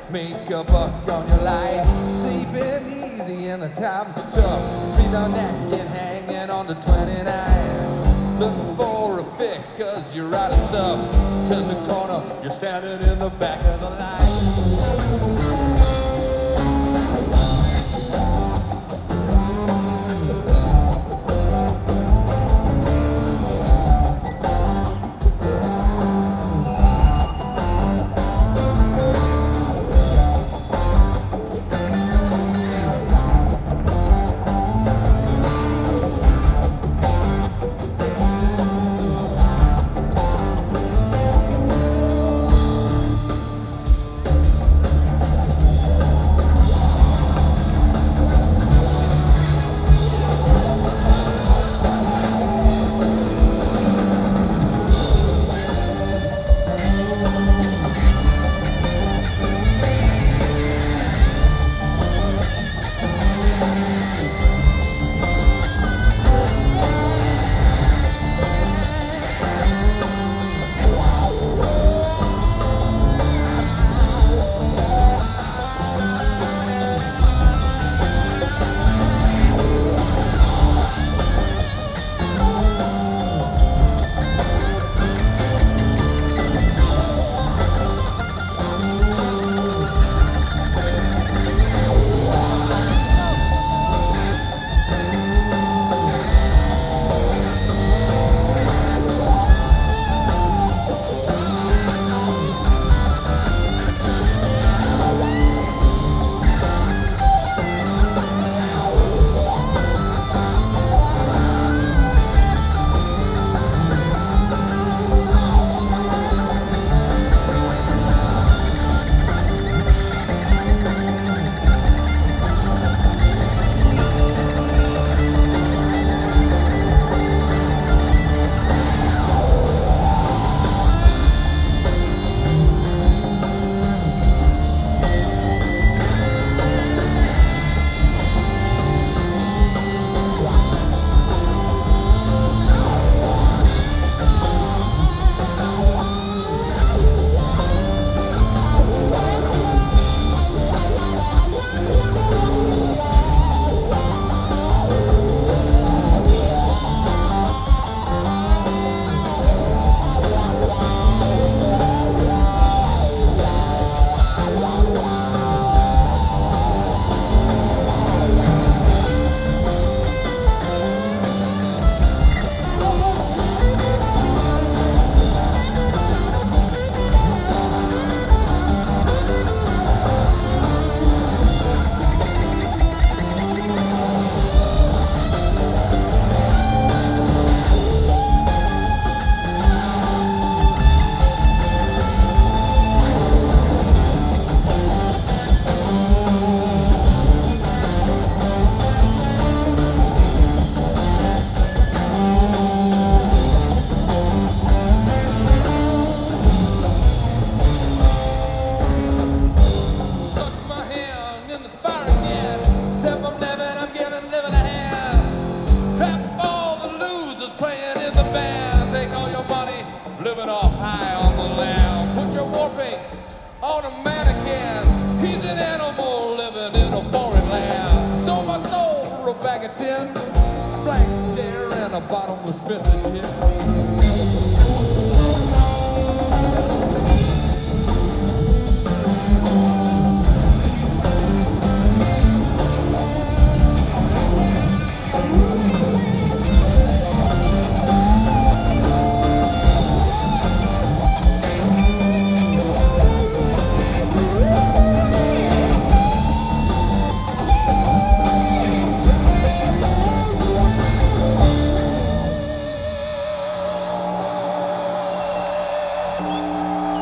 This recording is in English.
Make a buck on your life, sleeping easy and the times are tough. Breathe on that, get hanging on to 29. Looking for a fix cause you're out of stuff. Turn the corner, you're standing in the back of the line. Living off high on the land. Put your warpaint on a mannequin. He's an animal living in a foreign land. Sold my soul for a bag of tin, a blank stare and a bottomless pit.